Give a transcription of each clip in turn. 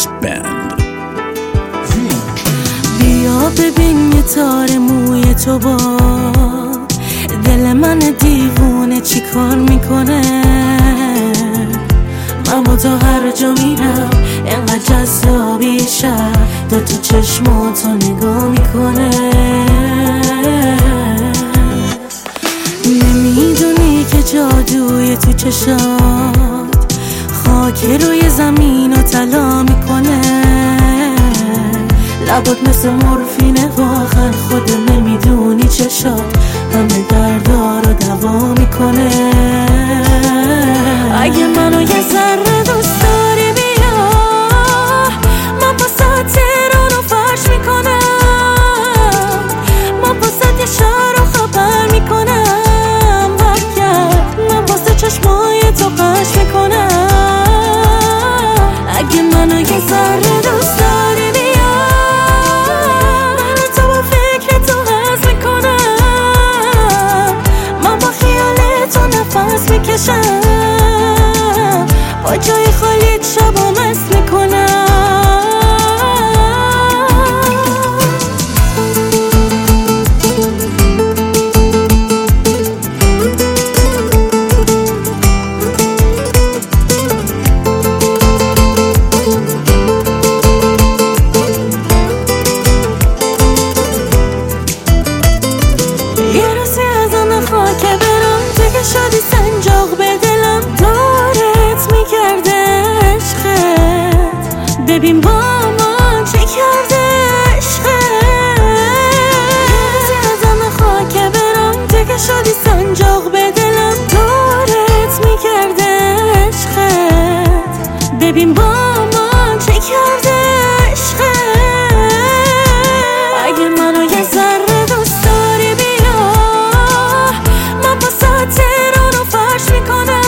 Remix Band. بیا ببین یه تار موی تو با دل من دیوونه چی کار میکنه. من با تو هر جا میرم اینقدر جذابی شب دو تو چشماتو نگاه میکنه. نمیدونی که جادوی تو چشات خاک روی زمین رو طلا میکنه. لبات مثل مورفینه واقعا خود نمیدونی چشات همه دردا رو دوا میکنه. اگه منو یه ذره دوست داری بیا من واسه تهرانو فرش میکنم. من واسه یه شهر رو خبر میکنم. من واسه چشمای تو قش میکنم. اگه منو یه ذره دوست داری بیا من تو با فکر تو هست میکنم. من با خیال تو نفس میکشم. با جای خالیت شبا مست میکنم. شدی سنجاق به دلم دارت میکرده عشقت. ببین با من چه کرده عشقت. ازم خاک برم دیگه شدی سنجاق به دلم دارت میکرده عشقت. ببین با من چه کرده عشقت. اگه منو یه ذره دوست داری بیا من واسه تهرانو فرش میکنم.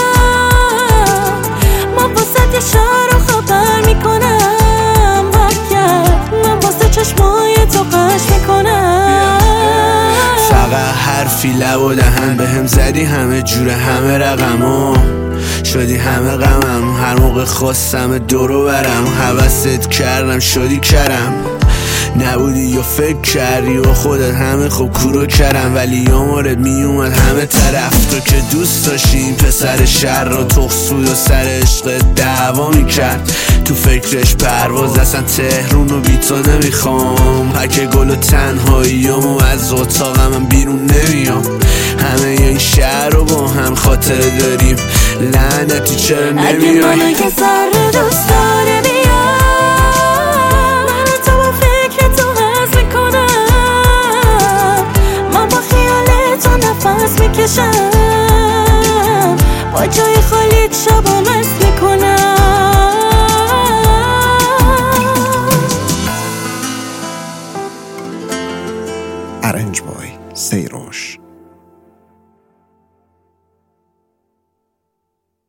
من واسه یه شهر رو خبر میکنم. من واسه چشمای تو قش میکنم. فقط حرفی لب و دهن به هم زدی همه جوره همه رقمو شدی همه غمم. هر موقع خواستم دورو برم حوست کردم شدی کرم. نبودی یا فکر کردی و خودت همه خوب کورو کردم. ولی یه مورد میومد همه طرف تو که دوست داشتیم پسر شهر رو تخصود و سر عشق دعوا میکرد. تو فکرش پرواز اصلا تهرون رو بی تو نمیخوام. پک گل و تنهاییامو از اتاقم من بیرون نمیام. همه این شهر رو با هم خاطره داریم لعنتی چرا نمیای. اگه منو یه ذره دوست داره بیا من تو با فکر تو هست میکنم. من با خیال تو نفس میکشم. با جای خالیت شبا مست میکنم. Arrange Boy Seirosh.